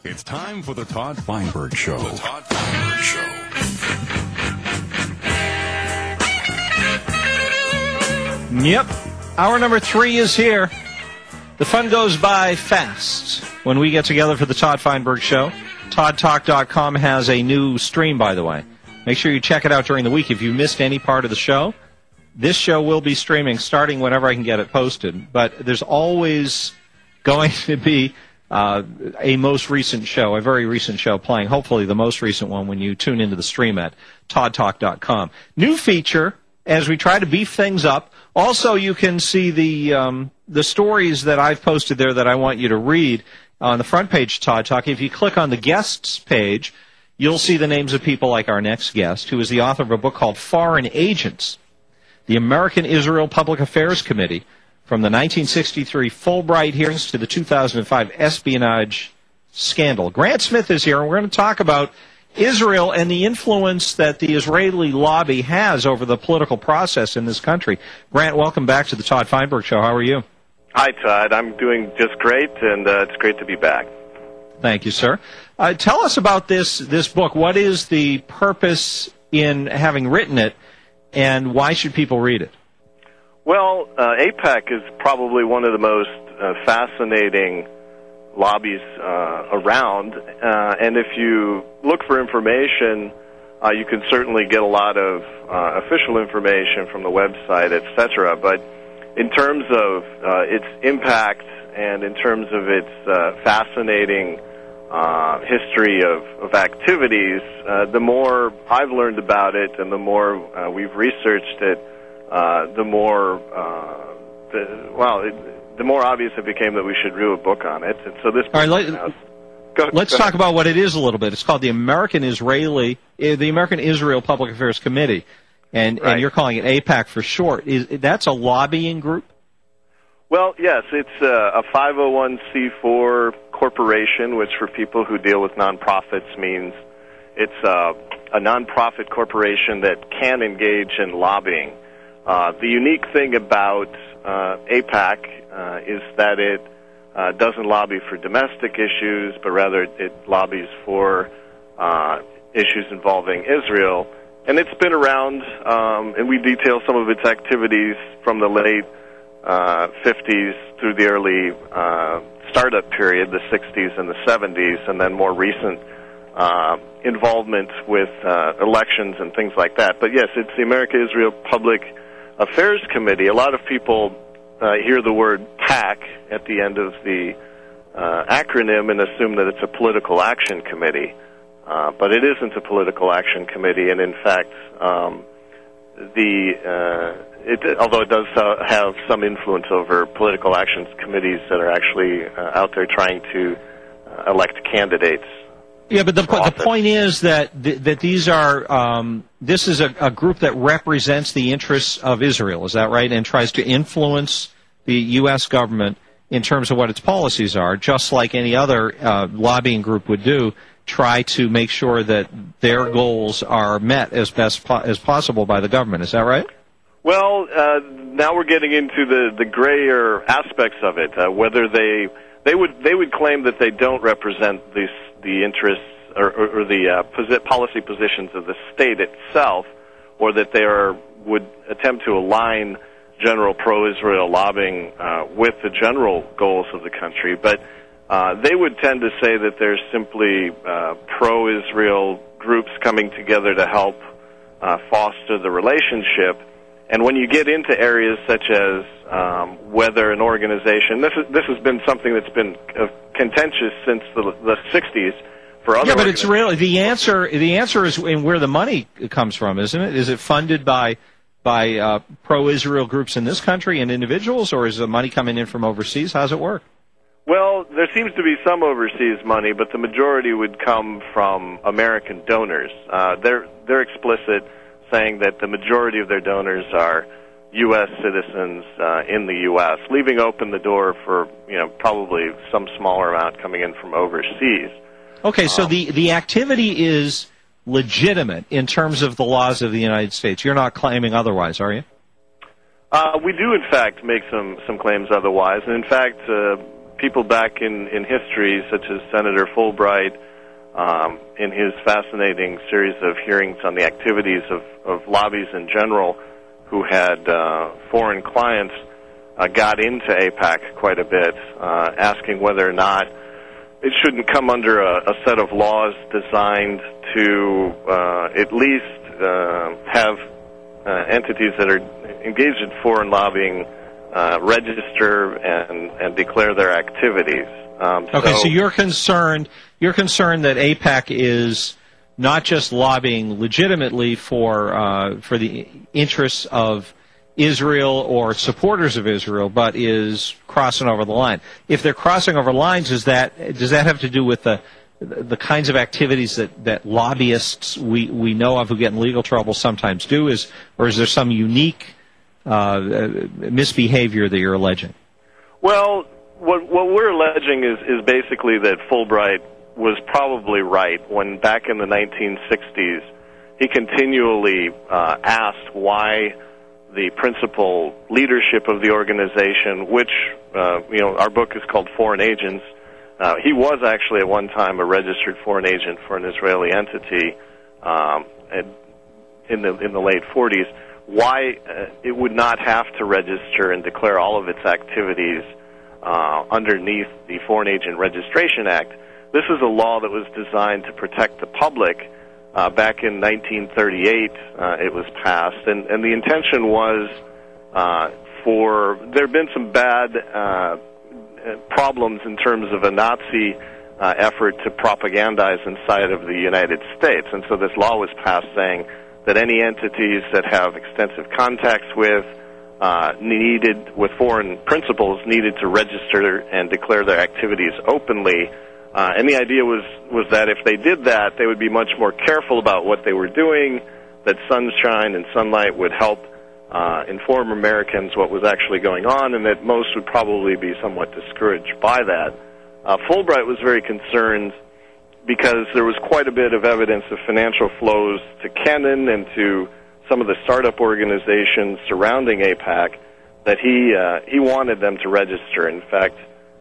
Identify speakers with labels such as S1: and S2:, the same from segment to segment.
S1: It's time for the Todd Feinberg Show. The Todd Feinberg Show.
S2: Yep. Hour number 3 is here. The fun goes by fast when we get together for the Todd Feinberg Show. ToddTalk.com has a new stream, by the way. Make sure you check it out during the week. If you missed any part of the show, this show will be streaming starting whenever I can get it posted. But there's always going to be a most recent show, a very recent show playing, hopefully the most recent one when you tune into the stream at ToddTalk.com. New feature as we try to beef things up. Also, you can see the stories that I've posted there that I want you to read on the front page of Todd Talk. If you click on the guests page, you'll see the names of people like our next guest, who is the author of a book called Foreign Agents, the American Israel Public Affairs Committee, from the 1963 Fulbright hearings to the 2005 espionage scandal. Grant Smith is here, and we're going to talk about Israel and the influence that the Israeli lobby has over the political process in this country. Grant, welcome back to the Todd Feinberg Show. How are you?
S3: Hi, Todd. I'm doing just great, and it's great to be back.
S2: Thank you, sir. Tell us about this book. What is the purpose in having written it, and why should people read it?
S3: Well, AIPAC is probably one of the most fascinating lobbies around, and if you look for information, you can certainly get a lot of official information from the website, etc. But in terms of its impact and in terms of its fascinating history of activities, the more I've learned about it and the more we've researched it, the more obvious it became that we should do a book on it. And so this book.
S2: All right, let's talk about what it is a little bit. It's called the American Israel Public Affairs Committee, and you're calling it AIPAC for short. That's a lobbying group?
S3: Well, yes, it's a 501c4 corporation, which for people who deal with nonprofits means it's a nonprofit corporation that can engage in lobbying. The unique thing about AIPAC is that it doesn't lobby for domestic issues, but rather it lobbies for issues involving Israel. And it's been around, and we detail some of its activities from the late 50s through the early startup period, the 60s and the 70s, and then more recent involvement with elections and things like that. But yes, it's the American Israel Public Affairs Committee. A lot of people hear the word PAC at the end of the acronym and assume that it's a political action committee. But it isn't a political action committee, and in fact, although it does have some influence over political actions committees that are actually out there trying to elect candidates.
S2: Yeah, but the point is that these are this is a group that represents the interests of Israel. Is that right? And tries to influence the U.S. government in terms of what its policies are, just like any other lobbying group would do. Try to make sure that their goals are met as best as possible by the government. Is that right?
S3: Well, now we're getting into the grayer aspects of it. Whether they would claim that they don't represent the interests or the policy positions of the state itself, or that they would attempt to align general pro-Israel lobbying with the general goals of the country. But they would tend to say that there's simply pro-Israel groups coming together to help foster the relationship. And when you get into areas such as whether an organization, this has been something that's been contentious since the 60s for other.
S2: Yeah, but it's really the answer is in where the money comes from, isn't it? Is it funded by pro-Israel groups in this country and individuals, or is the money coming in from overseas? How's it work?
S3: Well, there seems to be some overseas money, but the majority would come from American donors. They're explicit, saying that the majority of their donors are U.S. citizens in the U.S., leaving open the door for probably some smaller amount coming in from overseas.
S2: Okay, so the activity is legitimate in terms of the laws of the United States. You're not claiming otherwise, are you?
S3: We do, in fact, make some claims otherwise. And in fact, people back in history, such as Senator Fulbright, in his fascinating series of hearings on the activities of lobbies in general who had foreign clients, got into AIPAC quite a bit, asking whether or not it shouldn't come under a set of laws designed to at least have entities that are engaged in foreign lobbying register and declare their activities.
S2: So you're concerned that AIPAC is not just lobbying legitimately for the interests of Israel or supporters of Israel, but is crossing over the line. If they're crossing over lines, does that have to do with the kinds of activities that lobbyists we know of who get in legal trouble sometimes do, or is there some unique misbehavior that you're alleging? Well,
S3: what we're alleging is basically that Fulbright was probably right when back in the 1960s he continually asked why the principal leadership of the organization, which our book is called Foreign Agents. He was actually at one time a registered foreign agent for an Israeli entity in the late 40s. Why it would not have to register and declare all of its activities underneath the Foreign Agent Registration Act. This is a law that was designed to protect the public. Back in 1938, it was passed, and the intention was there had been some bad problems in terms of a Nazi effort to propagandize inside of the United States, and so this law was passed saying that any entities that have extensive contacts with foreign principals needed to register and declare their activities openly. And the idea was that if they did that, they would be much more careful about what they were doing, that sunshine and sunlight would help inform Americans what was actually going on, and that most would probably be somewhat discouraged by that. Fulbright was very concerned because there was quite a bit of evidence of financial flows to Kennan and to some of the startup organizations surrounding AIPAC that he wanted them to register. In fact,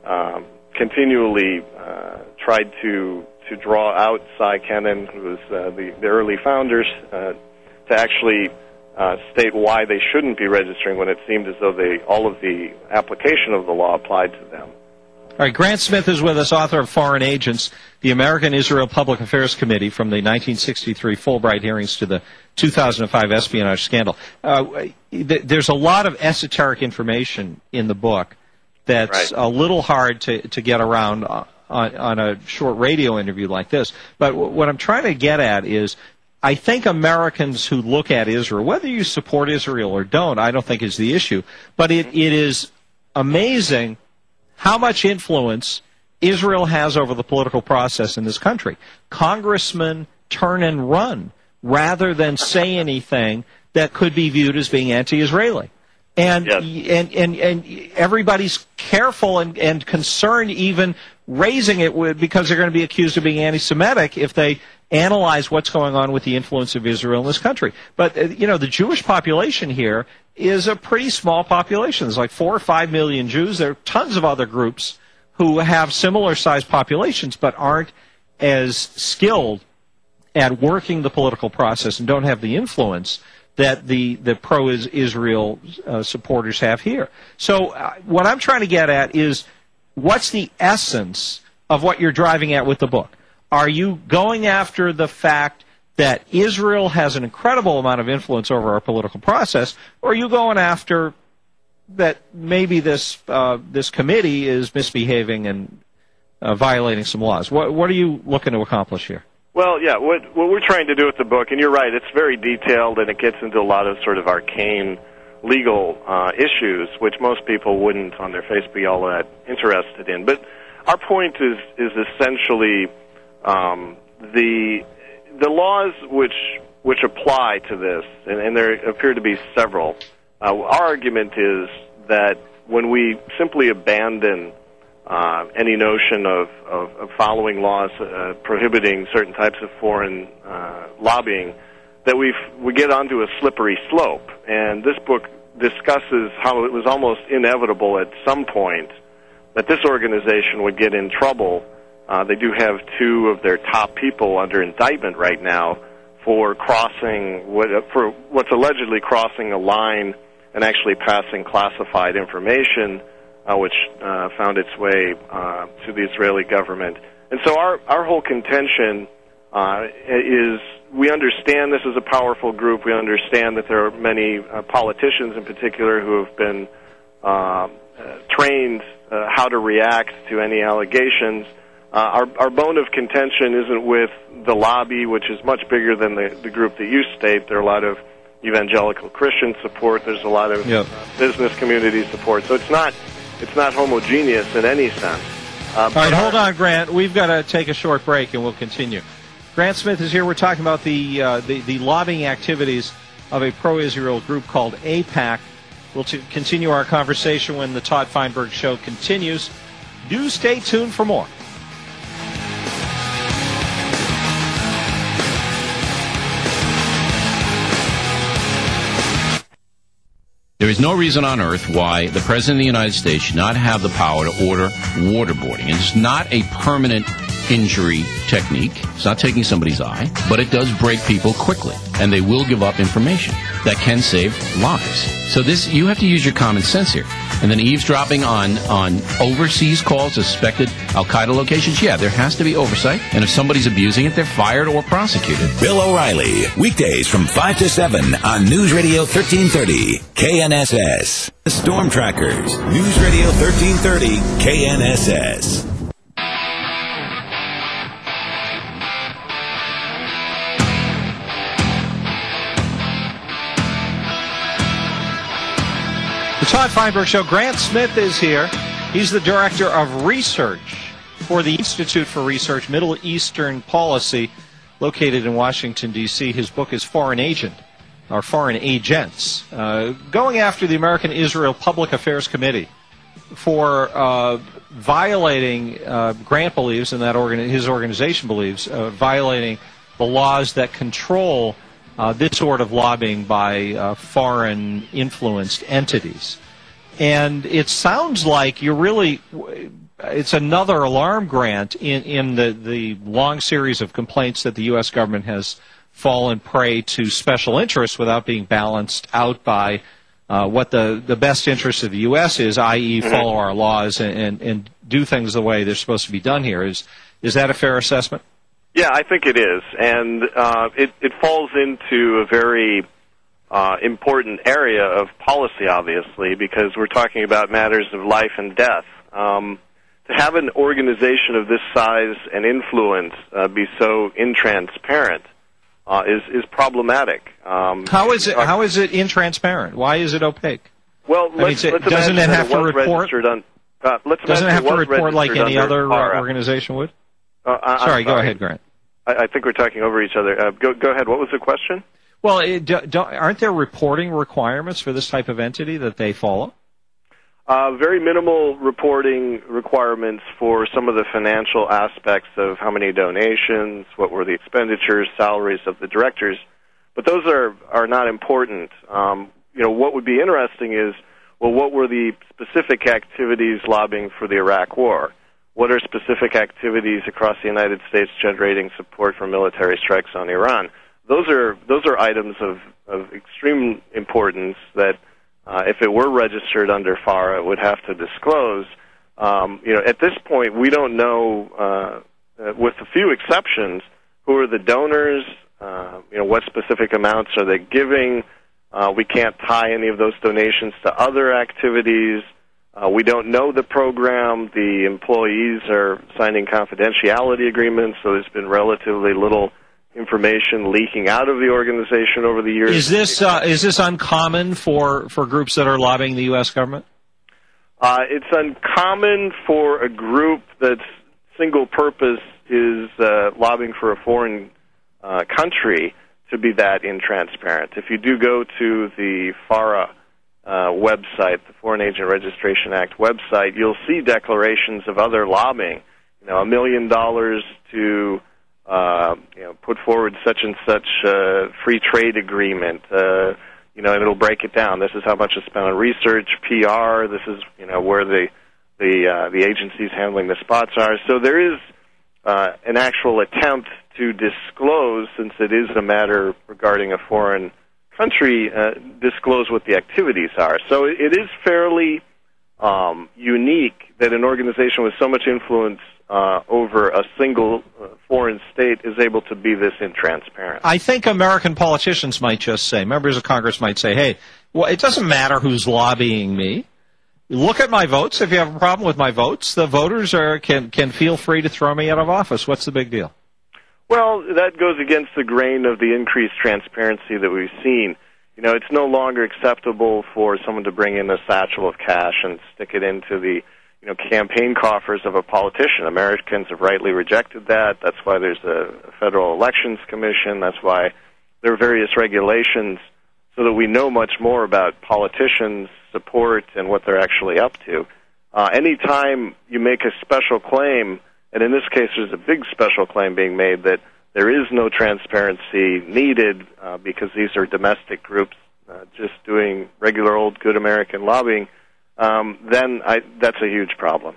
S3: continually tried to draw out Cy Kennan, who was the early founders, to actually state why they shouldn't be registering when it seemed as though all of the application of the law applied to them.
S2: All right, Grant Smith is with us, author of Foreign Agents, the American Israel Public Affairs Committee from the 1963 Fulbright hearings to the 2005 espionage scandal. There's a lot of esoteric information in the book that's a little hard to get around on a short radio interview like this. But what I'm trying to get at is I think Americans who look at Israel, whether you support Israel or don't, I don't think is the issue, but it is amazing how much influence Israel has over the political process in this country. Congressmen turn and run rather than say anything that could be viewed as being anti-Israeli. And everybody's careful and concerned even raising it because they're going to be accused of being anti-Semitic if they analyze what's going on with the influence of Israel in this country. But, the Jewish population here is a pretty small population. There's like 4 or 5 million Jews. There are tons of other groups who have similar-sized populations but aren't as skilled at working the political process and don't have the influence that the pro-Israel supporters have here. So what I'm trying to get at is what's the essence of what you're driving at with the book? Are you going after the fact that Israel has an incredible amount of influence over our political process, or are you going after that maybe this committee is misbehaving and violating some laws? What are you looking to accomplish here?
S3: Well, yeah, what we're trying to do with the book, and you're right, it's very detailed and it gets into a lot of sort of arcane legal issues, which most people wouldn't on their face be all that interested in. But our point is essentially the laws which apply to this, and there appear to be several. Our argument is that when we simply abandon any notion of following laws prohibiting certain types of foreign lobbying, that we get onto a slippery slope. And this book discusses how it was almost inevitable at some point that this organization would get in trouble. They do have two of their top people under indictment right now for what's allegedly crossing a line and actually passing classified information, which found its way to the Israeli government. And so our whole contention is we understand this is a powerful group. We understand that there are many politicians in particular who have been trained how to react to any allegations. Our bone of contention isn't with the lobby, which is much bigger than the group that you state. There are a lot of evangelical Christian support. There's a lot of business community support. So it's not homogeneous in any sense.
S2: All right, hold on, Grant. We've got to take a short break, and we'll continue. Grant Smith is here. We're talking about the lobbying activities of a pro-Israel group called AIPAC. We'll continue our conversation when the Todd Feinberg Show continues. Do stay tuned for more.
S4: There is no reason on earth why the President of the United States should not have the power to order waterboarding. It's not a permanent injury technique. It's not taking somebody's eye, but it does break people quickly, and they will give up information that can save lives. So you have to use your common sense here. And then eavesdropping on overseas calls, suspected Al-Qaeda locations, there has to be oversight. And if somebody's abusing it, they're fired or prosecuted.
S5: Bill O'Reilly, weekdays from 5 to 7 on News Radio 1330, KNSS. The Storm Trackers, News Radio 1330, KNSS.
S2: The Todd Feinberg Show. Grant Smith is here. He's the director of research for the Institute for Research, Middle Eastern Policy, located in Washington, D.C. His book is Foreign Agent, or Foreign Agents, going after the American Israel Public Affairs Committee for violating, Grant believes, and his organization believes, violating the laws that control this sort of lobbying by foreign influenced entities. And it sounds like it's another alarm, Grant, in the long series of complaints that the U.S. government has fallen prey to special interests without being balanced out by what the best interest of the U.S. is, i.e. follow our laws and do things the way they're supposed to be done here. Is that a fair assessment?
S3: Yeah, I think it is, and it falls into a very important area of policy, obviously, because we're talking about matters of life and death. To have an organization of this size and influence be so intransparent is problematic.
S2: How is it intransparent? Why is it opaque?
S3: Well,
S2: doesn't it have to report? Doesn't it have to report like any other organization would? Sorry, go ahead, Grant.
S3: I think we're talking over each other. Go ahead. What was the question?
S2: Well, aren't there reporting requirements for this type of entity that they follow?
S3: Very minimal reporting requirements for some of the financial aspects of how many donations, what were the expenditures, salaries of the directors. But those are not important. What would be interesting is, what were the specific activities lobbying for the Iraq War? What are specific activities across the United States generating support for military strikes on Iran? Those are items of extreme importance that, if it were registered under FARA, it would have to disclose. At this point, we don't know, with a few exceptions, who are the donors. What specific amounts are they giving? We can't tie any of those donations to other activities. We don't know the program. The employees are signing confidentiality agreements, so there's been relatively little information leaking out of the organization over the years.
S2: Is this uncommon for groups that are lobbying the U.S. government?
S3: It's uncommon for a group that's single purpose is lobbying for a foreign country to be that intransparent. If you do go to the FARA website, the Foreign Agent Registration Act website, you'll see declarations of other lobbying. $1 million to put forward such and such free trade agreement. And it'll break it down. This is how much is spent on research, PR. This is where the the agencies handling the spots are. So there is an actual attempt to disclose, since it is a matter regarding a foreign country, disclose what the activities are. So it is fairly unique that an organization with so much influence over a single foreign state is able to be this intransparent.
S2: I think American politicians might just say, members of Congress might say, hey, well, it doesn't matter who's lobbying me. Look at my votes. If you have a problem with my votes, the voters can feel free to throw me out of office. What's the big deal?
S3: Well, that goes against the grain of the increased transparency that we've seen. You know, it's no longer acceptable for someone to bring in a satchel of cash and stick it into the campaign coffers of a politician. Americans have rightly rejected that. That's why there's a Federal Elections Commission. That's why there are various regulations so that we know much more about politicians' support and what they're actually up to. Anytime you make a special claim, and in this case there's a big special claim being made that there is no transparency needed because these are domestic groups just doing regular old good American lobbying, then that's a huge problem.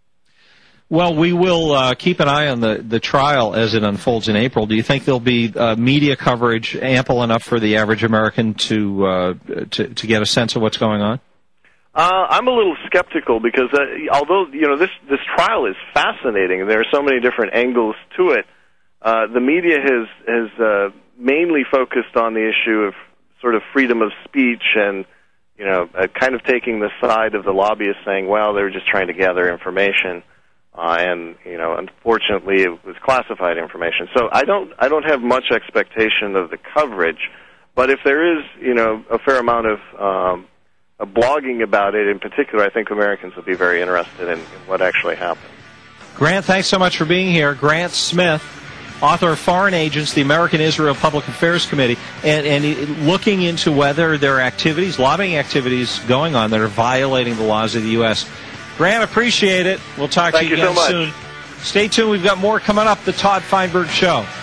S2: Well, we will keep an eye on the trial as it unfolds in April. Do you think there'll be media coverage ample enough for the average American to get a sense of what's going on?
S3: I'm a little skeptical because although this trial is fascinating and there are so many different angles to it, the media has mainly focused on the issue of sort of freedom of speech and kind of taking the side of the lobbyists, saying, well, they're just trying to gather information. And unfortunately, it was classified information. So I don't have much expectation of the coverage, but if there is a fair amount of blogging about it in particular, I think Americans will be very interested in what actually happened.
S2: Grant, thanks so much for being here. Grant Smith, author of Foreign Agents, the American-Israel Public Affairs Committee, and looking into whether there are activities, lobbying activities going on that are violating the laws of the U.S. Grant, appreciate it. We'll talk to you again soon. Stay tuned. We've got more coming up. The Todd Feinberg Show.